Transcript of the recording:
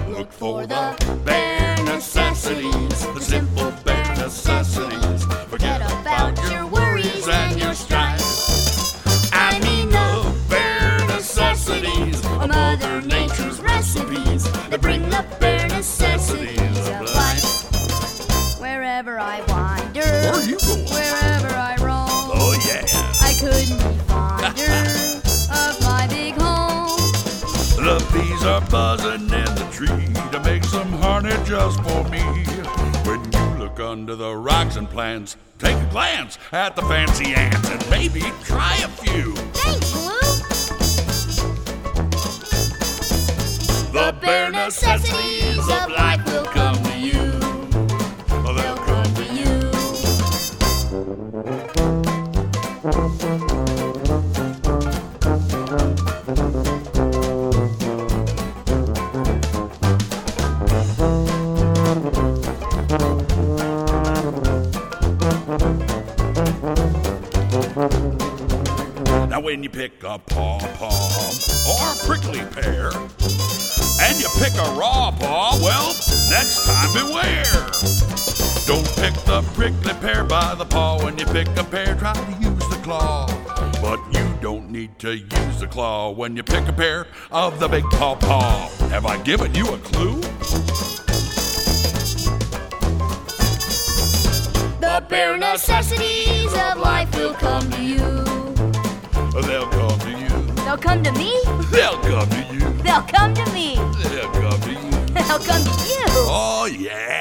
Look for the bare necessities, the simple bare necessities. Forget about your worries and your strife. I mean the bare necessities of Mother Nature's recipes that bring the bare necessities of life. Wherever I wander, Where are you going? wherever I roam, Oh yeah. I couldn't be fonder of my big home. The bees are buzzing in the tree to make some honey just for me. When you look under the rocks and plants, take a glance at the fancy ants and maybe try a few. Thanks, Blue. The bare necessities of life will come to you. They'll come to you. Now when you pick a pom-pom or a prickly pear, and you pick a raw paw, well, next time beware. Don't pick the prickly pear by the paw. When you pick a pear, try to use the claw. But you don't need to use the claw when you pick a pear of the big paw. Have I given you a clue? The bare necessities of life will come to you. They'll come to you. They'll come to me. They'll come to you. They'll come to me. They'll come to you. They'll come to you. Oh, yeah.